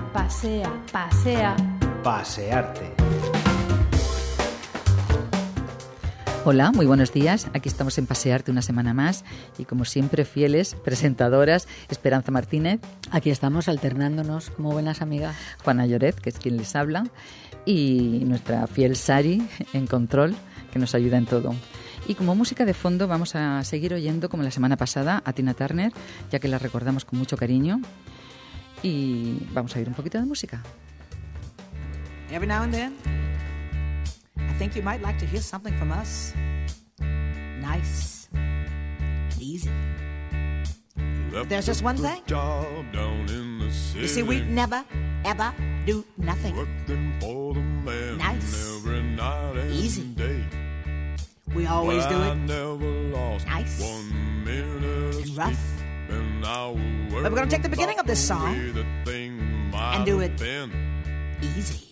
Pasea, pasea. Pasearte. Hola, muy buenos días. Aquí estamos en Pasearte una semana más y como siempre fieles presentadoras Esperanza Martínez. Aquí estamos alternándonos como buenas amigas. Juana Lloret, que es quien les habla, y nuestra fiel Sari en control, que nos ayuda en todo. Y como música de fondo vamos a seguir oyendo, como la semana pasada, a Tina Turner, ya que la recordamos con mucho cariño. Y vamos a oír un poquito de música. Every now and then, I think you might like to hear something from us. Nice, easy. But there's just one thing. You see, we never, ever do nothing nice, easy. We always do it nice and rough. But we're going to take the beginning of this song and do it easy.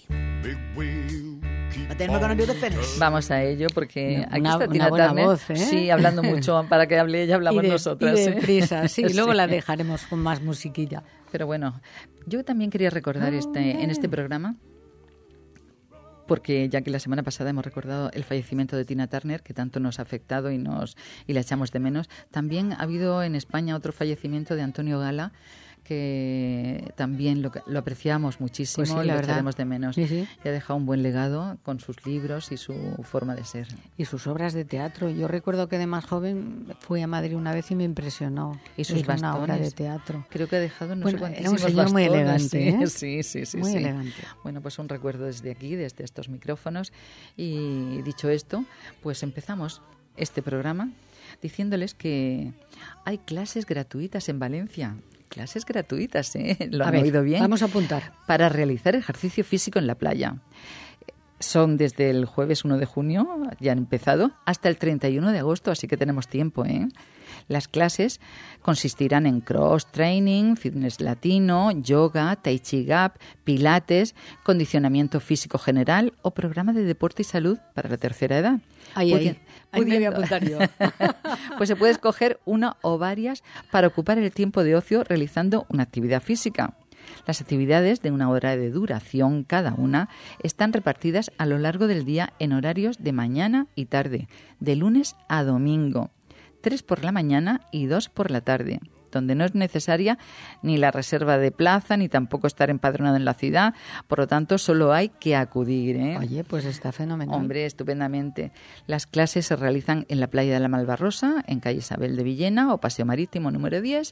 But then we're going to do the finish. Vamos a ello porque aquí está Tina buena Turner. voz, ¿eh? Sí, hablando mucho. Para que hable ella, hablamos nosotras. Y deprisa, sí. Luego Sí. la dejaremos con más musiquilla. Pero bueno, yo también quería recordar en este programa, porque ya que la semana pasada hemos recordado el fallecimiento de Tina Turner, que tanto nos ha afectado y la echamos de menos, también ha habido en España otro fallecimiento de Antonio Gala, que también lo apreciamos muchísimo, Pues sí, y la lo verdad. echaremos de menos. Sí, sí. Y ha dejado un buen legado con sus libros y su forma de ser. Y sus obras de teatro. Yo recuerdo que de más joven fui a Madrid una vez y me impresionó. Y sus Era una obra de bastones. teatro. Creo que ha dejado no Bueno, sé era un cuantísimos señor muy bastones, elegante, sí, ¿eh? sí. Muy elegante. Bueno, pues un recuerdo desde aquí, desde estos micrófonos. Y dicho esto, pues empezamos este programa diciéndoles que hay clases gratuitas en Valencia. Clases gratuitas, ¿eh? ¿Lo han oído bien? Vamos a apuntar. Para realizar ejercicio físico en la playa. Son desde el jueves 1 de junio, ya han empezado, hasta el 31 de agosto, así que tenemos tiempo, ¿eh? Las clases consistirán en cross-training, fitness latino, yoga, tai chi gap, pilates, condicionamiento físico general o programa de deporte y salud para la tercera edad. Ahí me voy a apuntar yo. Pues se puede escoger una o varias para ocupar el tiempo de ocio realizando una actividad física. Las actividades, de 1 hora de duración cada una, están repartidas a lo largo del día en horarios de mañana y tarde, de lunes a domingo. 3 por la mañana y 2 por la tarde, donde no es necesaria ni la reserva de plaza ni tampoco estar empadronado en la ciudad. Por lo tanto, solo hay que acudir, ¿eh? Oye, pues está fenomenal. Hombre, estupendamente. Las clases se realizan en la playa de la Malvarrosa, en calle Isabel de Villena o Paseo Marítimo número 10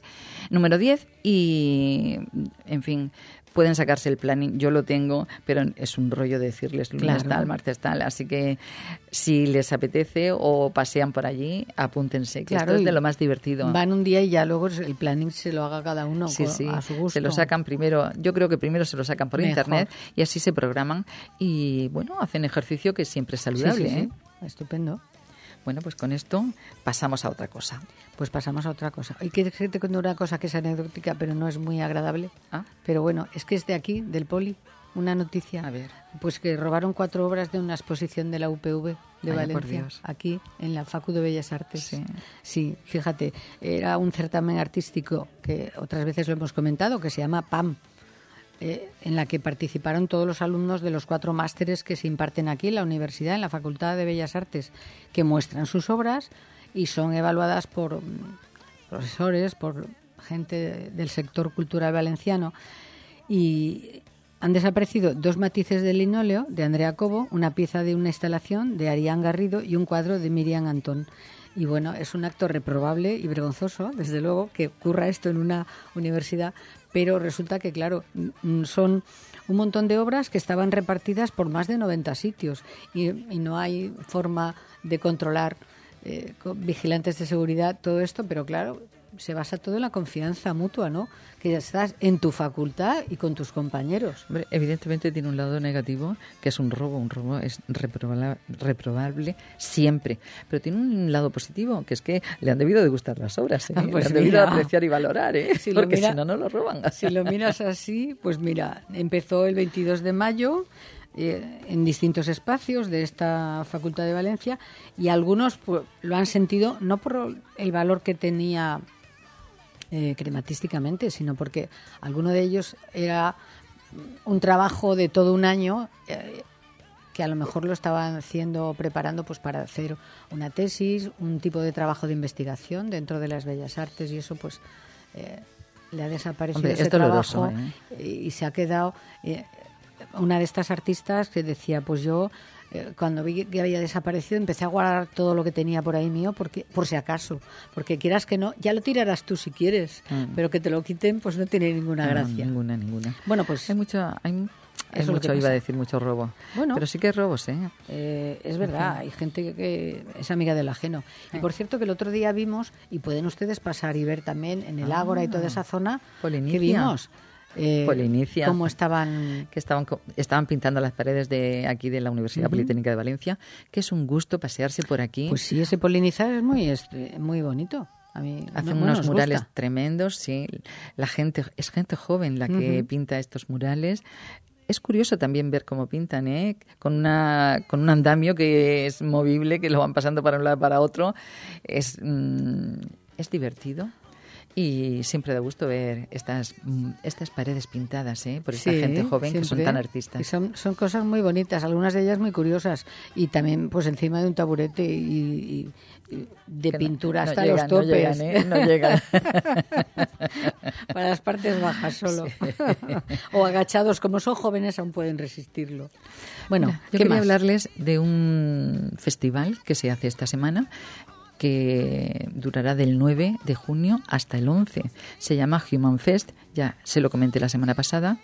y, en fin, pueden sacarse el planning. Yo lo tengo, pero es un rollo decirles lunes Claro. tal, martes tal. Así que si les apetece o pasean por allí, apúntense, que Claro, esto es de y lo más divertido. Van un día y ya luego el planning se lo haga cada uno Sí, sí, a su gusto. se lo sacan primero, yo creo que primero se lo sacan por Mejor. internet y así se programan y bueno, hacen ejercicio que siempre es saludable, Sí. ¿eh? Estupendo. Bueno, pues con esto pasamos a otra cosa. Pues pasamos a otra cosa. Y que te cuento una cosa que es anecdótica, pero no es muy agradable. Ah. Pero bueno, es que es de aquí, del Poli, una noticia. A ver. Pues que robaron 4 obras de una exposición de la UPV de Vaya, por Valencia, Dios. aquí en la Facu de Bellas Artes. Sí. Sí, fíjate, era un certamen artístico que otras veces lo hemos comentado, que se llama PAM, en la que participaron todos los alumnos de los 4 másteres que se imparten aquí en la universidad, en la Facultad de Bellas Artes, que muestran sus obras y son evaluadas por profesores, por gente del sector cultural valenciano. Y han desaparecido 2 matices de linóleo de Andrea Cobo, una pieza de una instalación de Arián Garrido y un cuadro de Miriam Antón. Y bueno, es un acto reprobable y vergonzoso, desde luego, que ocurra esto en una universidad, pero resulta que, claro, son un montón de obras que estaban repartidas por más de 90 sitios y no hay forma de controlar con vigilantes de seguridad todo esto, pero claro, se basa todo en la confianza mutua, ¿no? Que ya estás en tu facultad y con tus compañeros. Hombre, evidentemente tiene un lado negativo, que es un robo es reprobable siempre, pero tiene un lado positivo, que es que le han debido de gustar las obras, ¿eh? Pues le han debido de mira, apreciar y valorar, ¿eh? si lo Porque mira- si no, no lo roban. Si lo miras así, pues mira, empezó el 22 de mayo en distintos espacios de esta Facultad de Valencia y algunos pues, lo han sentido no por el valor que tenía crematísticamente, sino porque alguno de ellos era un trabajo de todo un año que a lo mejor lo estaban preparando pues para hacer una tesis, un tipo de trabajo de investigación dentro de las bellas artes, y eso pues le ha desaparecido ese trabajo y se ha quedado una de estas artistas que decía, pues yo cuando vi que había desaparecido empecé a guardar todo lo que tenía por ahí mío por si acaso, porque quieras que no, ya lo tirarás tú si quieres, pero que te lo quiten pues no tiene ninguna gracia. Ninguna. Bueno, pues hay mucho, iba a decir mucho robo, bueno, pero sí que hay robos, es verdad, hay gente que es amiga del ajeno. Y por cierto que el otro día vimos, y pueden ustedes pasar y ver también en el Ágora y toda esa zona, que vimos Polinicia, cómo estaban pintando las paredes de aquí de la Universidad Politécnica de Valencia, que es un gusto pasearse por aquí. Pues sí, ese polinizar es muy bonito. A mí hacen unos murales tremendos, sí. Es gente joven la que pinta estos murales. Es curioso también ver cómo pintan, con un andamio que es movible, que lo van pasando para un lado para otro. Es divertido. Y siempre da gusto ver estas paredes pintadas por esta gente joven, siempre, que son tan artistas. Y son cosas muy bonitas, algunas de ellas muy curiosas. Y también pues encima de un taburete y de que pintura hasta los topes. No llegan. Para las partes bajas solo. Sí. O agachados, como son jóvenes aún pueden resistirlo. Bueno, yo quería hablarles de un festival que se hace esta semana, que durará del 9 de junio hasta el 11. Se llama Human Fest, ya se lo comenté la semana pasada.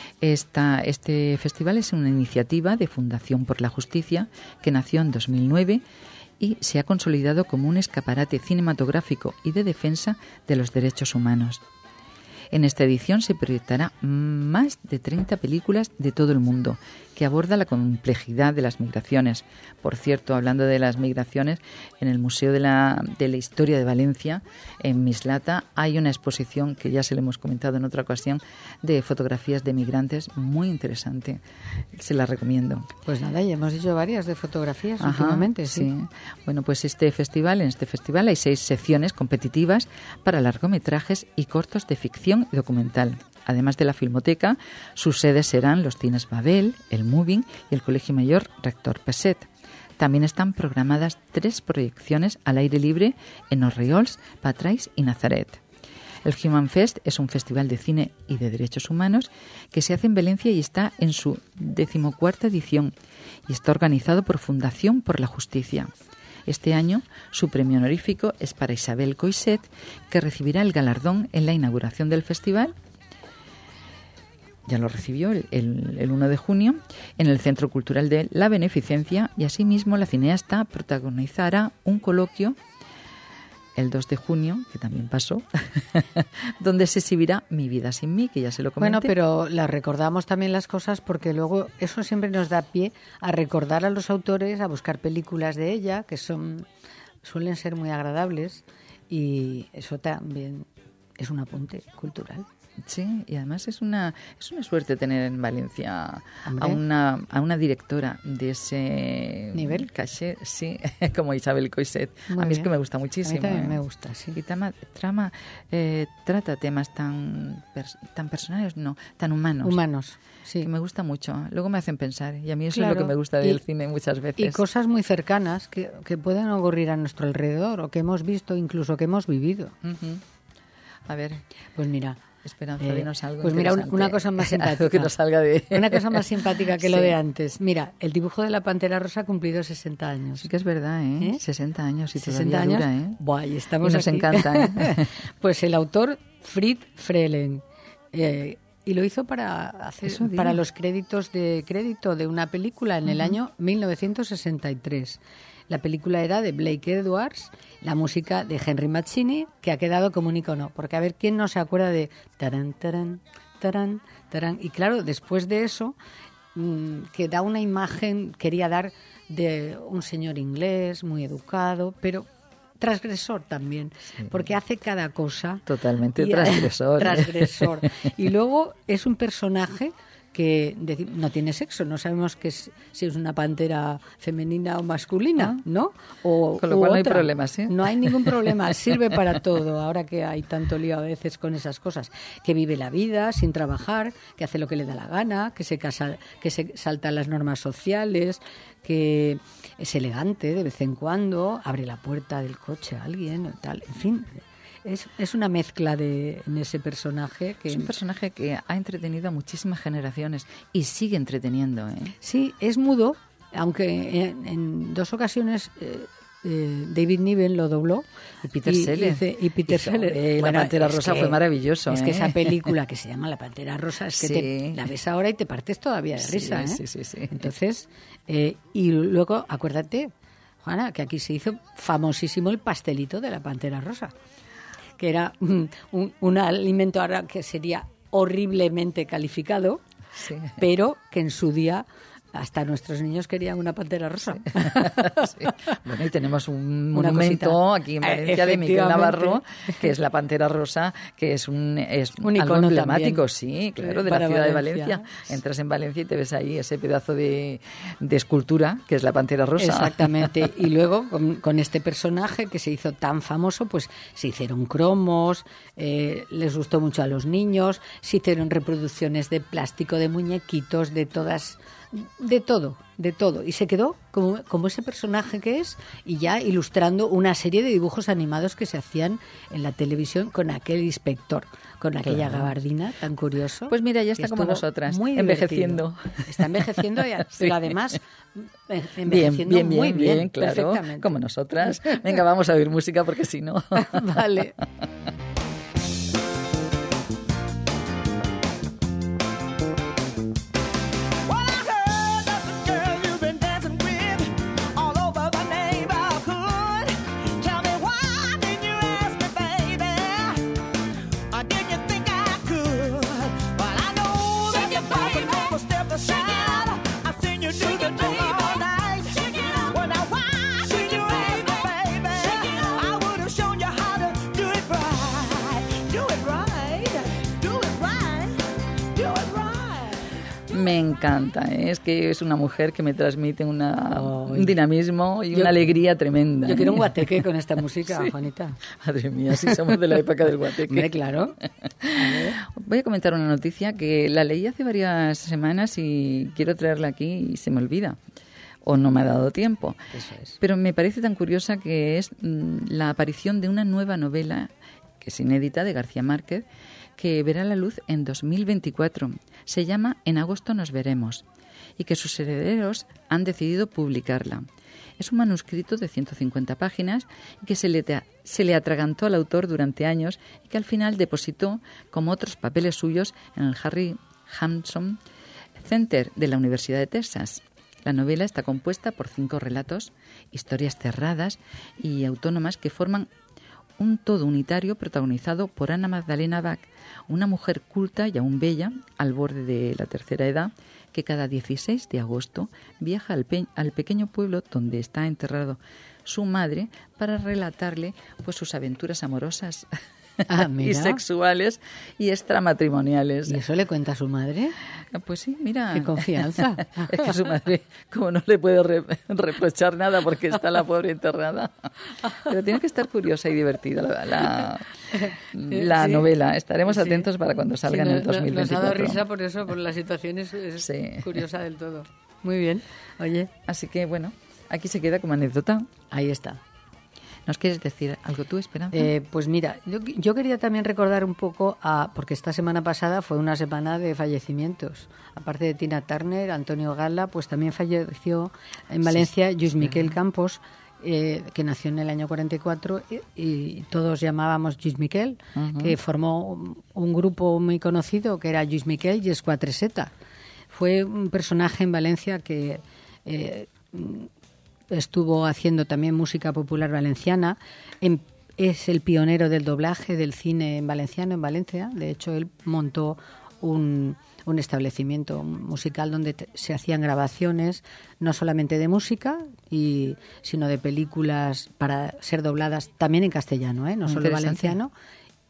Este festival es una iniciativa de Fundación por la Justicia que nació en 2009 y se ha consolidado como un escaparate cinematográfico y de defensa de los derechos humanos. En esta edición se proyectará más de 30 películas de todo el mundo que aborda la complejidad de las migraciones. Por cierto, hablando de las migraciones, en el Museo de la Historia de Valencia, en Mislata, hay una exposición que ya se lo hemos comentado en otra ocasión, de fotografías de migrantes muy interesante. Se la recomiendo. Pues nada, ya hemos dicho varias de fotografías últimamente. Sí. Bueno, pues en este festival hay 6 secciones competitivas para largometrajes y cortos de ficción y documental. Además de la Filmoteca, sus sedes serán los Cines Babel, el Moving y el Colegio Mayor Rector Peset. También están programadas 3 proyecciones al aire libre en Orriols, Patrais y Nazaret. El Human Fest es un festival de cine y de derechos humanos que se hace en Valencia y está en su 14ª edición y está organizado por Fundación por la Justicia. Este año, su premio honorífico es para Isabel Coixet, que recibirá el galardón en la inauguración del festival. Ya lo recibió el 1 de junio en el Centro Cultural de la Beneficencia, y asimismo la cineasta protagonizará un coloquio el 2 de junio, que también pasó, donde se exhibirá Mi vida sin mí, que ya se lo comenté. Bueno, pero la recordamos también las cosas porque luego eso siempre nos da pie a recordar a los autores, a buscar películas de ella, que suelen ser muy agradables, y eso también es un apunte cultural. Sí, y además es una suerte tener en Valencia a una directora de ese nivel, caché, sí, como Isabel Coixet. A mí es que me gusta muchísimo. A mí también me gusta, sí. Y trata temas tan personales, no, tan humanos. Humanos, sí. Que me gusta mucho. Luego me hacen pensar, y a mí eso es lo que me gusta del cine muchas veces. Y cosas muy cercanas que pueden ocurrir a nuestro alrededor, o que hemos visto, incluso que hemos vivido. Uh-huh. A ver, pues mira. Esperanza, dinos algo. Pues mira, una cosa más simpática. Que nos salga Una cosa más simpática que lo de antes. Mira, el dibujo de la Pantera Rosa ha cumplido 60 años. Sí que es verdad, ¿eh? 60 años y 60 todavía años. Dura, ¿eh? Buah, y estamos y nos aquí. encanta, ¿eh? Pues el autor Fritz Freleng. Y lo hizo para los créditos de una película en el año 1963. La película era de Blake Edwards, la música de Henry Mancini, que ha quedado como un icono. Porque a ver, ¿quién no se acuerda de tarán, tarán, tarán, tarán? Y claro, después de eso, que da una imagen, quería dar de un señor inglés, muy educado, pero transgresor también, porque hace cada cosa. Totalmente transgresor. Transgresor. Y luego es un personaje que no tiene sexo, no sabemos si es una pantera femenina o masculina, ¿no? Con lo cual no hay problema, ¿sí? No hay ningún problema, sirve para todo, ahora que hay tanto lío a veces con esas cosas, que vive la vida sin trabajar, que hace lo que le da la gana, que se salta las normas sociales, que es elegante de vez en cuando, abre la puerta del coche a alguien, tal, en fin. Es una mezcla en ese personaje. Es un personaje que ha entretenido a muchísimas generaciones y sigue entreteniendo, ¿eh? Sí, es mudo, aunque en 2 ocasiones David Niven lo dobló. Y Peter Sellers. La Pantera Rosa fue maravilloso. Es que esa película que se llama La Pantera Rosa, es que la ves ahora y te partes todavía de risa. Sí. Entonces, y luego, acuérdate, Juana, que aquí se hizo famosísimo el pastelito de la Pantera Rosa, que era un alimento ahora que sería horriblemente calificado, pero que en su día hasta nuestros niños querían una Pantera Rosa. Sí. Bueno, y tenemos un monumento aquí en Valencia de Miguel Navarro, que es la Pantera Rosa, que es un algo emblemático, también. Sí, claro, de la ciudad de Valencia. Entras en Valencia y te ves ahí ese pedazo de escultura, que es la Pantera Rosa. Exactamente. Y luego, con este personaje que se hizo tan famoso, pues se hicieron cromos, les gustó mucho a los niños, se hicieron reproducciones de plástico, de muñequitos, de todo. Y se quedó como ese personaje que es, y ya ilustrando una serie de dibujos animados que se hacían en la televisión con aquel inspector, con aquella gabardina tan curioso. Pues mira, ya está como nosotras, envejeciendo. Está envejeciendo, pero además envejeciendo muy bien, claro, perfectamente. Como nosotras. Venga, vamos a oír música porque si no... Vale. Me encanta, ¿eh? Es que es una mujer que me transmite un dinamismo y una alegría tremenda. Yo quiero un guateque con esta música, sí. Juanita. Madre mía, sí somos de la época del guateque. Claro. Voy a comentar una noticia que la leí hace varias semanas y quiero traerla aquí y se me olvida. O no me ha dado tiempo. Eso es. Pero me parece tan curiosa que es la aparición de una nueva novela, que es inédita, de García Márquez, que verá la luz en 2024. Se llama En agosto nos veremos, y que sus herederos han decidido publicarla. Es un manuscrito de 150 páginas que se le atragantó al autor durante años y que al final depositó, como otros papeles suyos, en el Harry Hampson Center de la Universidad de Texas. La novela está compuesta por 5 relatos, historias cerradas y autónomas que forman un todo unitario protagonizado por Ana Magdalena Bach, una mujer culta y aún bella, al borde de la tercera edad, que cada 16 de agosto viaja al pequeño pueblo donde está enterrado su madre para relatarle pues sus aventuras amorosas y sexuales y extramatrimoniales. ¿Y eso le cuenta a su madre? Pues sí, mira. ¡Qué confianza! Es que su madre, como no le puede reprochar nada porque está la pobre enterrada. Pero tiene que estar curiosa y divertida la novela. Estaremos atentos para cuando salga en el 2024. Nos ha dado risa por eso, por la situación es curiosa del todo. Muy bien. Oye. Así que, bueno, aquí se queda como anécdota. Ahí está. ¿Nos quieres decir algo tú, Esperanza? Pues mira, yo quería también recordar un poco, porque esta semana pasada fue una semana de fallecimientos. Aparte de Tina Turner, Antonio Gala, pues también falleció en Valencia Lluís Miquel Campos, que nació en el año 44 y todos llamábamos Lluís Miquel, que formó un grupo muy conocido que era Lluís Miquel y Esquatreseta. Fue un personaje en Valencia que... estuvo haciendo también música popular valenciana, es el pionero del doblaje del cine en valenciano en Valencia. De hecho, él montó un establecimiento musical donde se hacían grabaciones no solamente de música, sino de películas para ser dobladas también en castellano, no solo valenciano.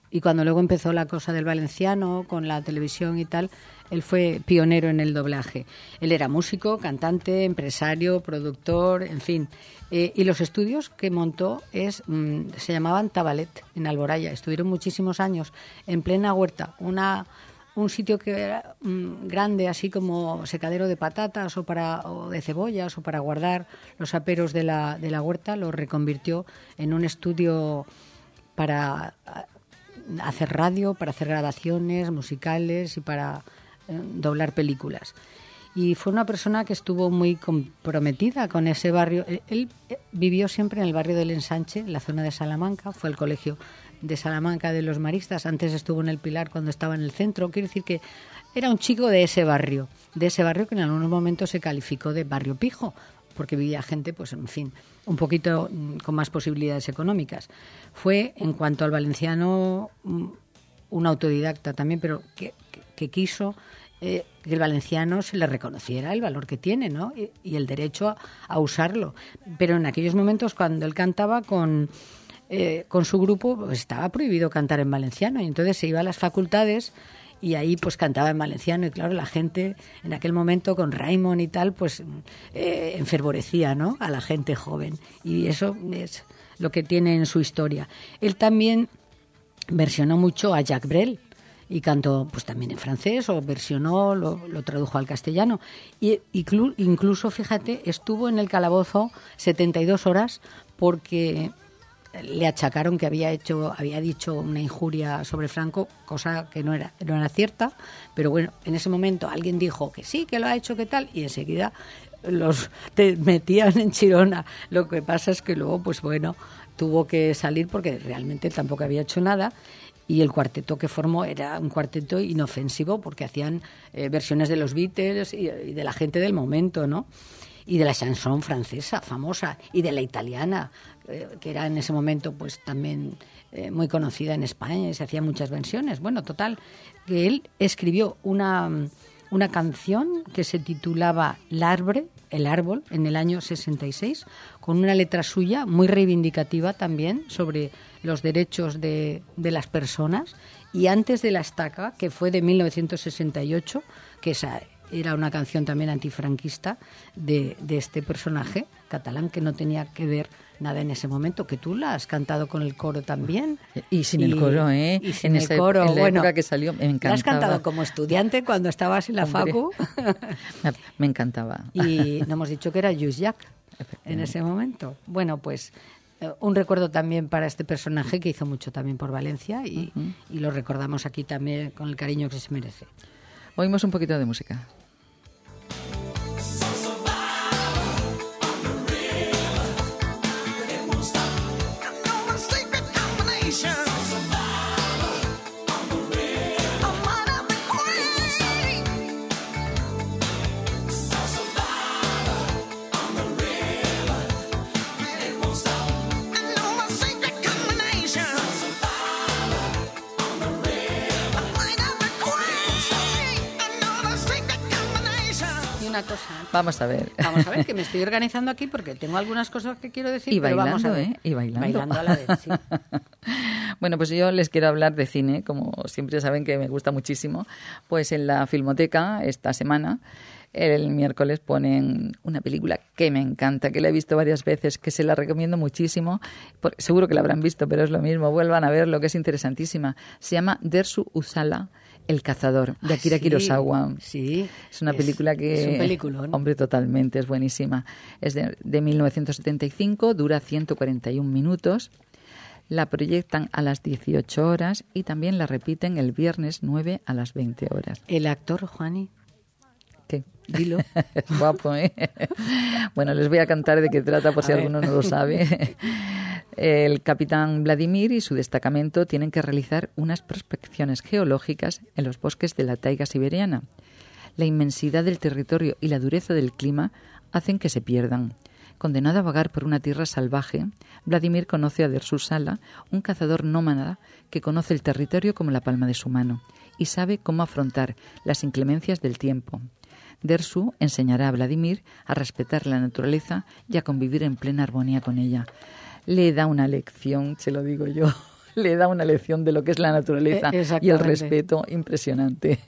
Y cuando luego empezó la cosa del valenciano, con la televisión y tal, él fue pionero en el doblaje. Él era músico, cantante, empresario, productor, en fin. Y los estudios que montó se llamaban Tabalet, en Alboraya. Estuvieron muchísimos años en plena huerta. Un sitio que era grande, así como secadero de patatas o de cebollas o para guardar los aperos de la huerta, lo reconvirtió en un estudio para hacer radio, para hacer grabaciones musicales y para doblar películas. Y fue una persona que estuvo muy comprometida con ese barrio. Él vivió siempre en el barrio del Ensanche, en la zona de Salamanca. Fue al colegio de Salamanca de los Maristas. Antes estuvo en el Pilar cuando estaba en el centro. Quiero decir que era un chico de ese barrio que en algunos momentos se calificó de barrio pijo, porque vivía gente, pues en fin, un poquito con más posibilidades económicas. Fue, en cuanto al valenciano, un autodidacta también, pero que quiso que el valenciano se le reconociera el valor que tiene, ¿no? Y el derecho a usarlo. Pero en aquellos momentos, cuando él cantaba con su grupo, pues estaba prohibido cantar en valenciano, y entonces se iba a las facultades y ahí pues cantaba en valenciano, y claro, la gente en aquel momento con Raimon y tal, pues enfervorecía, ¿no?, a la gente joven, y eso es lo que tiene en su historia. Él también versionó mucho a Jacques Brel y cantó pues también en francés, o versionó, lo tradujo al castellano, y incluso, fíjate, estuvo en el calabozo 72 horas porque le achacaron que había dicho una injuria sobre Franco, cosa que no era cierta, pero bueno, en ese momento alguien dijo que sí, que lo ha hecho, que tal, y enseguida te metían en Chirona. Lo que pasa es que luego, pues bueno, tuvo que salir porque realmente tampoco había hecho nada, y el cuarteto que formó era un cuarteto inofensivo porque hacían versiones de los Beatles y de la gente del momento, ¿no?, y de la chanson francesa famosa, y de la italiana, que era en ese momento pues también muy conocida en España, y se hacían muchas versiones. Bueno, total, que él escribió una canción que se titulaba El árbol, en el año 66, con una letra suya muy reivindicativa también sobre los derechos de las personas. Y Antes de la estaca, que fue de 1968, que esa era una canción también antifranquista de este personaje catalán, que no tenía que ver nada en ese momento, que tú la has cantado con el coro también. Y sin el coro, ¿eh? Y sin el coro. En la época que salió, me encantaba. ¿La has cantado como estudiante cuando estabas en la facu? Me encantaba. Y no hemos dicho que era Lluís Llach en ese momento. Bueno, pues un recuerdo también para este personaje que hizo mucho también por Valencia, y lo recordamos aquí también con el cariño que se merece. Oímos un poquito de música. Vamos a ver, que me estoy organizando aquí porque tengo algunas cosas que quiero decir. Y pero bailando, vamos a ver. Y bailando. Bailando a la vez, sí. Bueno, pues yo les quiero hablar de cine, como siempre saben que me gusta muchísimo. Pues en la Filmoteca, esta semana, el miércoles, ponen una película que me encanta, que la he visto varias veces, que se la recomiendo muchísimo. Seguro que la habrán visto, pero es lo mismo, vuelvan a verlo, que es interesantísima. Se llama Dersu Uzala, El cazador, de Akira Kurosawa. Sí. Es una película que... Es un peliculón. Hombre, totalmente, es buenísima. Es de 1975, dura 141 minutos. La proyectan a las 18 horas y también la repiten el viernes 9 a las 20 horas. ¿El actor, Juani? ¿Qué? Dilo. Es guapo, ¿eh? Bueno, les voy a cantar de qué trata por si alguno no lo sabe. El capitán Vladimir y su destacamento tienen que realizar unas prospecciones geológicas en los bosques de la taiga siberiana. La inmensidad del territorio y la dureza del clima hacen que se pierdan. Condenado a vagar por una tierra salvaje, Vladimir conoce a Dersu Uzala, un cazador nómada que conoce el territorio como la palma de su mano y sabe cómo afrontar las inclemencias del tiempo. Dersu enseñará a Vladimir a respetar la naturaleza y a convivir en plena armonía con ella. Le da una lección, se lo digo yo, le da una lección de lo que es la naturaleza y el respeto impresionante.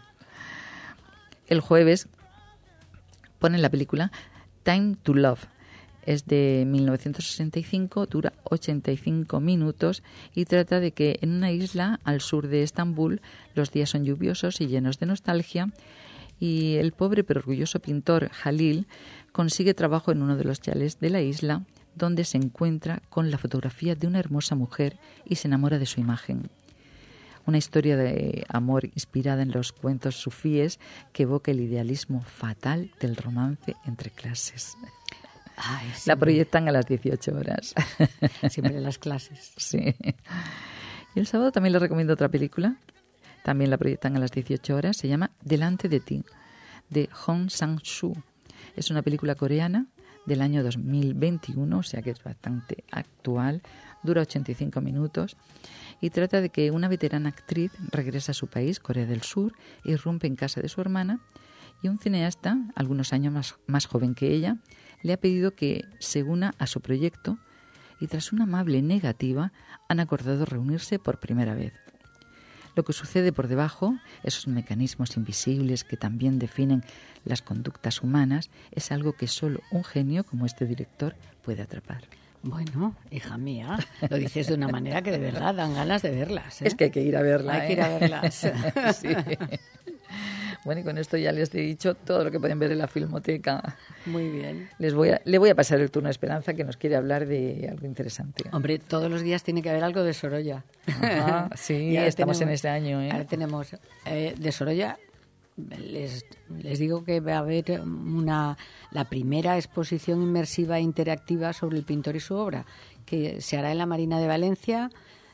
El jueves ponen la película Time to Love. Es de 1965, dura 85 minutos y trata de que en una isla al sur de Estambul los días son lluviosos y llenos de nostalgia, y el pobre pero orgulloso pintor Jalil consigue trabajo en uno de los chalés de la isla, donde se encuentra con la fotografía de una hermosa mujer y se enamora de su imagen. Una historia de amor inspirada en los cuentos sufíes que evoca el idealismo fatal del romance entre clases. Ay, la proyectan a las 18 horas. Siempre en las clases. Sí. Y el sábado también les recomiendo otra película. También la proyectan a las 18 horas. Se llama Delante de ti, de Hong Sang-soo. Es una película coreana del año 2021, o sea que es bastante actual. Dura 85 minutos y trata de que una veterana actriz regresa a su país, Corea del Sur, y irrumpe en casa de su hermana, y un cineasta, algunos años más joven que ella, le ha pedido que se una a su proyecto, y tras una amable negativa han acordado reunirse por primera vez. Lo que sucede por debajo, esos mecanismos invisibles que también definen las conductas humanas, es algo que solo un genio como este director puede atrapar. Bueno, hija mía, lo dices de una manera que de verdad dan ganas de verlas, ¿eh? Es que hay que ir a verlas. Hay que ir a verlas. Sí. Bueno, y con esto ya les he dicho todo lo que pueden ver en la Filmoteca. Muy bien. Le voy a pasar el turno a Esperanza, que nos quiere hablar de algo interesante. Hombre, todos los días tiene que haber algo de Sorolla. Ajá, sí, estamos en este año. Ahora tenemos de Sorolla. Les digo que va a haber la primera exposición inmersiva e interactiva sobre el pintor y su obra, que se hará en la Marina de Valencia.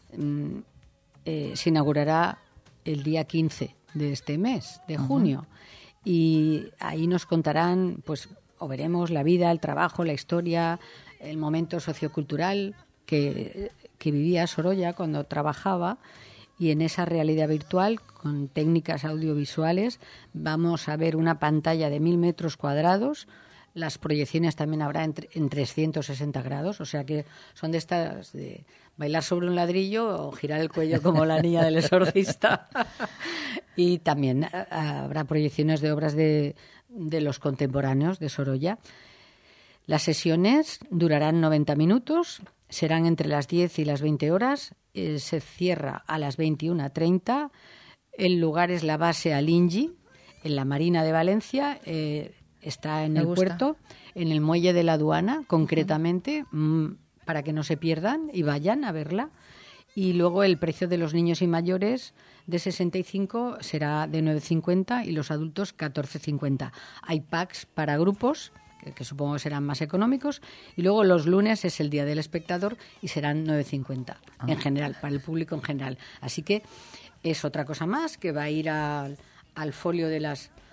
Se inaugurará el día 15 de este mes, de junio. Y ahí nos contarán, pues, o veremos la vida, el trabajo, la historia, el momento sociocultural que vivía Sorolla cuando trabajaba. Y en esa realidad virtual, con técnicas audiovisuales, vamos a ver una pantalla de 1000 metros cuadrados. Las proyecciones también habrá en 360 grados, o sea que son de estas de bailar sobre un ladrillo o girar el cuello como la niña del exorcista. Y también habrá proyecciones de obras de los contemporáneos de Sorolla. Las sesiones durarán 90 minutos, serán entre las 10 y las 20 horas. Se cierra a las 21:30. El lugar es la base Alingi, en la Marina de Valencia. Está en el puerto, en el muelle de la aduana, concretamente, para que no se pierdan y vayan a verla. Y luego el precio de los niños y mayores de 65 será de 9,50 y los adultos 14,50. Hay packs para grupos, que supongo que serán más económicos, y luego los lunes es el Día del Espectador y serán 9,50 en general, para el público en general. Así que es otra cosa más que va a ir al folio de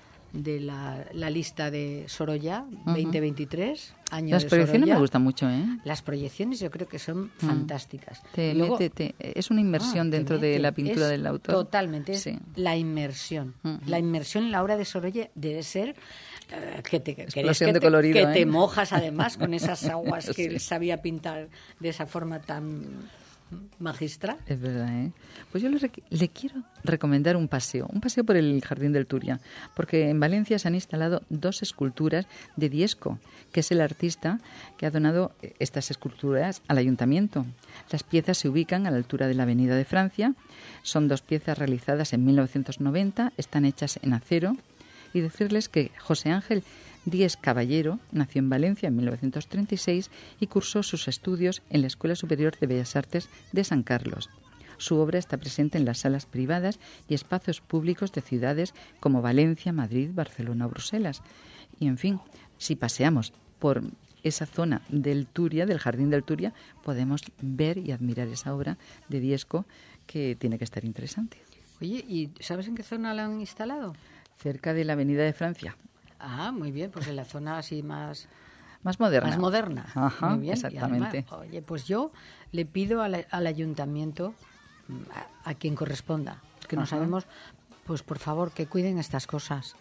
la lista de Sorolla 2023, año Las de proyecciones Sorolla. me gustan mucho, ¿eh? Las proyecciones yo creo que son fantásticas. Luego, es una inmersión dentro de la pintura del autor. Totalmente, es sí. La inmersión. La inmersión en la obra de Sorolla debe ser que te mojas además con esas aguas que él sabía pintar de esa forma tan magistral. Es verdad, ¿eh? Pues yo le quiero recomendar un paseo por el Jardín del Turia, porque en Valencia se han instalado 2 esculturas de Diesco, que es el artista que ha donado estas esculturas al ayuntamiento. Las piezas se ubican a la altura de la Avenida de Francia, son 2 piezas realizadas en 1990, están hechas en acero, y decirles que José Ángel Díez Caballero nació en Valencia en 1936 y cursó sus estudios en la Escuela Superior de Bellas Artes de San Carlos. Su obra está presente en las salas privadas y espacios públicos de ciudades como Valencia, Madrid, Barcelona o Bruselas. Y en fin, si paseamos por esa zona del Turia, del Jardín del Turia, podemos ver y admirar esa obra de Diesco, que tiene que estar interesante. Oye, ¿y sabes en qué zona la han instalado? Cerca de la Avenida de Francia. Ah, muy bien, pues en la zona así más moderna. Más moderna. Ajá, muy bien. exactamente. Y además, oye, pues yo le pido al ayuntamiento, a quien corresponda, que no sabemos, pues por favor que cuiden estas cosas,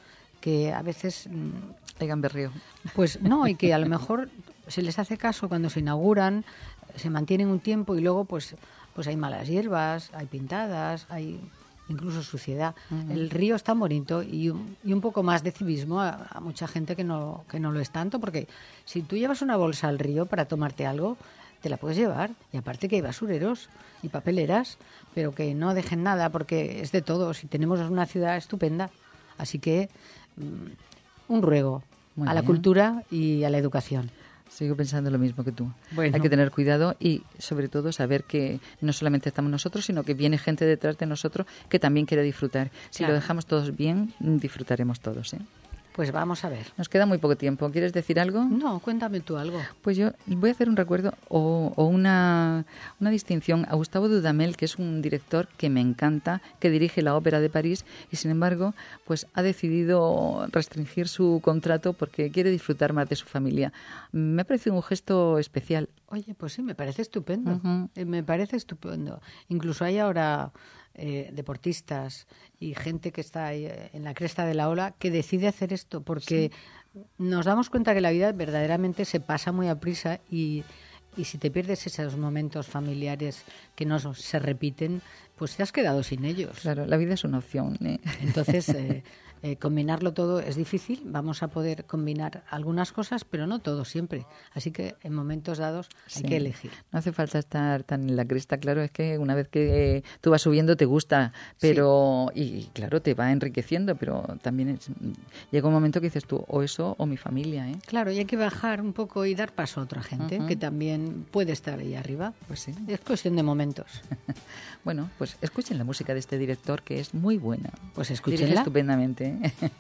que a veces... Hay gamberrío. Pues no, y que a lo mejor se les hace caso cuando se inauguran, se mantienen un tiempo y luego pues hay malas hierbas, hay pintadas, hay incluso suciedad. Uh-huh. El río es tan bonito y un poco más de civismo a mucha gente que no lo es tanto, porque si tú llevas una bolsa al río para tomarte algo, te la puedes llevar. Y aparte que hay basureros y papeleras, pero que no dejen nada porque es de todos y tenemos una ciudad estupenda. Así que un ruego a la cultura y a la educación. Sigo pensando lo mismo que tú. Bueno. Hay que tener cuidado y, sobre todo, saber que no solamente estamos nosotros, sino que viene gente detrás de nosotros que también quiere disfrutar. Si lo dejamos todos bien, disfrutaremos todos, ¿eh? Pues vamos a ver. Nos queda muy poco tiempo. ¿Quieres decir algo? No, cuéntame tú algo. Pues yo voy a hacer un recuerdo o una distinción a Gustavo Dudamel, que es un director que me encanta, que dirige la Ópera de París y, sin embargo, pues ha decidido restringir su contrato porque quiere disfrutar más de su familia. Me ha parecido un gesto especial. Oye, pues sí, me parece estupendo. Uh-huh. Me parece estupendo. Incluso hay ahora deportistas y gente que está ahí en la cresta de la ola que decide hacer esto porque nos damos cuenta que la vida verdaderamente se pasa muy aprisa y si te pierdes esos momentos familiares que no se repiten, pues te has quedado sin ellos. Claro, la vida es una opción, ¿eh? Entonces, combinarlo todo es difícil. Vamos a poder combinar algunas cosas, pero no todo siempre. Así que en momentos dados hay que elegir. No hace falta estar tan en la cresta, claro, es que una vez que tú vas subiendo te gusta, pero y claro, te va enriqueciendo, pero también llega un momento que dices tú, o eso o mi familia, ¿eh? Claro, y hay que bajar un poco y dar paso a otra gente que también puede estar ahí arriba. Pues sí. Es cuestión de momentos. Bueno, pues escuchen la música de este director que es muy buena. Pues escúchenla. Dirige estupendamente.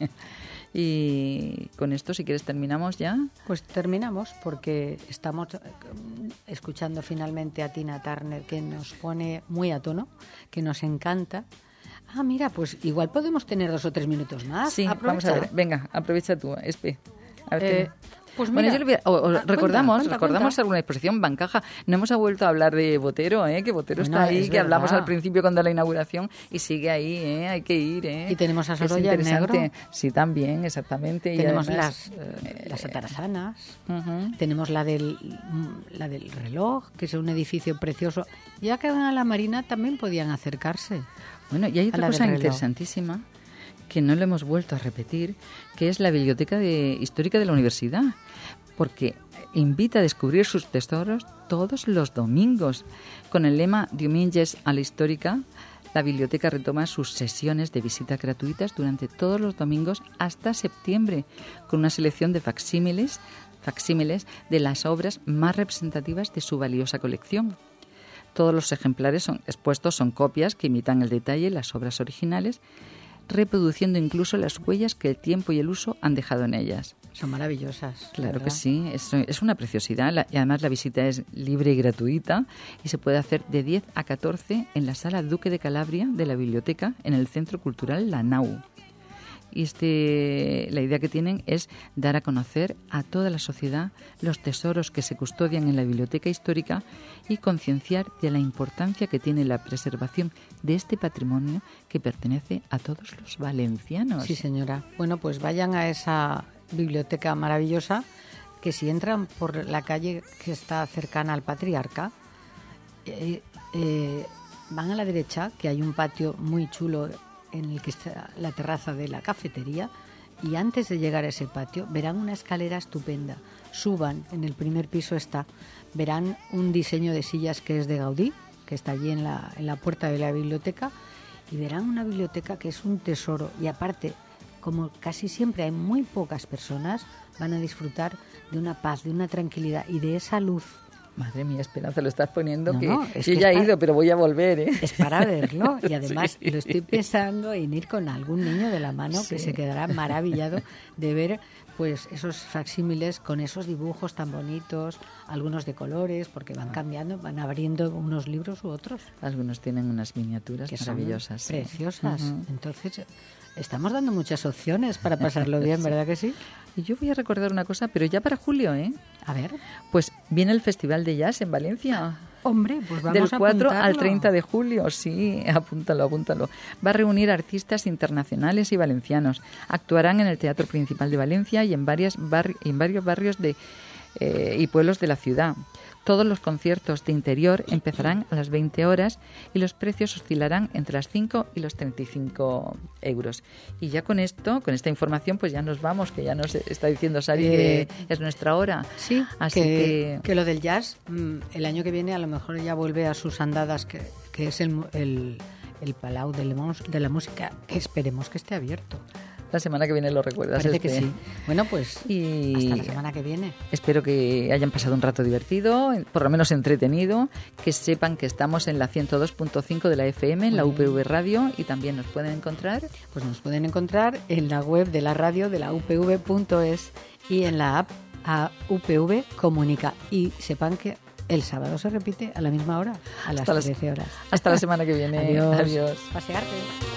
Y con esto, si quieres, terminamos ya. Pues terminamos porque estamos escuchando finalmente a Tina Turner, que nos pone muy a tono, que nos encanta. Ah, mira, pues igual podemos tener 2 o 3 minutos más. Sí, aprovecha. Vamos a ver. Venga, aprovecha tú, Espe. A ver, pues mira, bueno, recordamos cuenta. alguna exposición, Bancaja. No hemos vuelto a hablar de Botero, que Botero está ahí, que hablamos al principio cuando la inauguración y sigue ahí, hay que ir. Y tenemos a Sorolla en negro. Sí, también, exactamente. Tenemos y además, las atarazanas, uh-huh. Tenemos la del reloj, que es un edificio precioso. Ya que van a la Marina también podían acercarse. Bueno, y hay otra cosa interesantísima que no lo hemos vuelto a repetir, que es la Biblioteca Histórica de la Universidad, porque invita a descubrir sus tesoros todos los domingos. Con el lema Diumenges a la Histórica, la biblioteca retoma sus sesiones de visitas gratuitas durante todos los domingos hasta septiembre, con una selección de facsímiles de las obras más representativas de su valiosa colección. Todos los ejemplares expuestos son copias que imitan el detalle las obras originales, reproduciendo incluso las huellas que el tiempo y el uso han dejado en ellas. Son maravillosas. Claro, ¿verdad? que sí, es una preciosidad. Y además la visita es libre y gratuita y se puede hacer de 10 a 14 en la Sala Duque de Calabria de la biblioteca en el Centro Cultural La Nau. Y la idea que tienen es dar a conocer a toda la sociedad los tesoros que se custodian en la biblioteca histórica y concienciar de la importancia que tiene la preservación de este patrimonio que pertenece a todos los valencianos. Sí, señora. Bueno, pues vayan a esa biblioteca maravillosa, que si entran por la calle que está cercana al Patriarca, van a la derecha, que hay un patio muy chulo en el que está la terraza de la cafetería, y antes de llegar a ese patio verán una escalera estupenda. Suban, en el primer piso verán un diseño de sillas que es de Gaudí, que está allí en la puerta de la biblioteca, y verán una biblioteca que es un tesoro. Y aparte, como casi siempre hay muy pocas personas, van a disfrutar de una paz, de una tranquilidad y de esa luz. Madre mía, Esperanza, lo estás poniendo es yo ya he ido, pero voy a volver, ¿eh? Es para verlo y además Sí. lo estoy pensando en ir con algún niño de la mano que se quedará maravillado de ver pues esos facsímiles con esos dibujos tan bonitos, algunos de colores, porque van cambiando, van abriendo unos libros u otros. Algunos tienen unas miniaturas que maravillosas. Son preciosas. Uh-huh. Entonces, estamos dando muchas opciones para pasarlo bien, ¿verdad que sí? Y yo voy a recordar una cosa, pero ya para julio, ¿eh? A ver. Pues viene el Festival de Jazz en Valencia. Hombre, pues vamos del a 4 apuntarlo. al 30 de julio, sí, apúntalo. Va a reunir artistas internacionales y valencianos. Actuarán en el Teatro Principal de Valencia y en varios barrios y pueblos de la ciudad. Todos los conciertos de interior empezarán a las 20 horas y los precios oscilarán entre las 5 y los 35 euros. Y ya con esta información, pues ya nos vamos, que ya nos está diciendo Sari que es nuestra hora. Sí, así que lo del jazz, el año que viene a lo mejor ya vuelve a sus andadas, que es el Palau de la Música, que esperemos que esté abierto. La semana que viene lo recuerdas. Parece que sí. Bueno, pues hasta la semana que viene. Espero que hayan pasado un rato divertido, por lo menos entretenido, que sepan que estamos en la 102.5 de la FM, en la UPV Radio, y también nos pueden encontrar. Pues nos pueden encontrar en la web de la radio de la upv.es y en la app a UPV Comunica. Y sepan que el sábado se repite a la misma hora, a las 13 horas. Hasta la semana que viene. Adiós. Adiós. Pasearte.